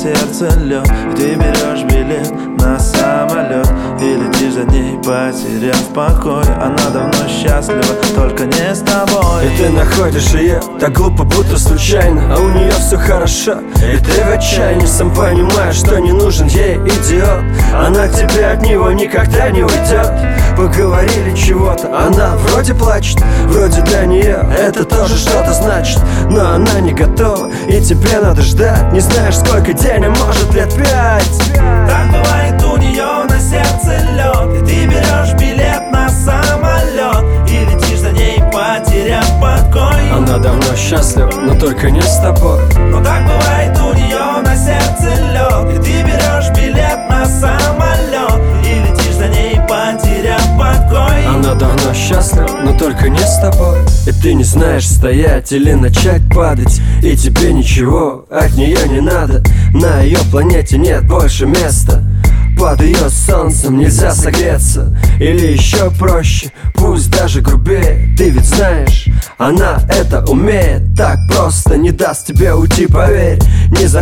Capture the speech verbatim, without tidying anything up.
сердце лед, и ты берешь билет на самолет и летишь за ней, потеряв покой. Она давно счастлива, только не с тобой. И ты находишь ее так глупо, будто случайно, а у нее все хорошо, и ты в отчаянии. Сам понимаешь, что не нужен ей идиот. Она к тебе от него никогда не уйдет. Поговорили чего-то, она вроде плачет, вроде для нее это тоже что-то значит. Но она не готова, и тебе надо ждать. Не знаешь, сколько день, а может лет пять. Так бывает у нее на сердце лед, и ты берешь билет на самолет и летишь за ней, потеряв покой. Она давно счастлива, но только не с тобой. Но так бывает у нее на сердце лед, и ты берешь билет на самолет и летишь за ней, потеряв покой. Она давно счастлива, но только не с тобой. И ты не знаешь, стоять или начать падать, и тебе ничего от нее не надо. На ее планете нет больше места. Под ее солнцем нельзя согреться. Или еще проще, пусть даже грубее. Ты ведь знаешь, она это умеет. Так просто не даст тебе уйти, поверь. Не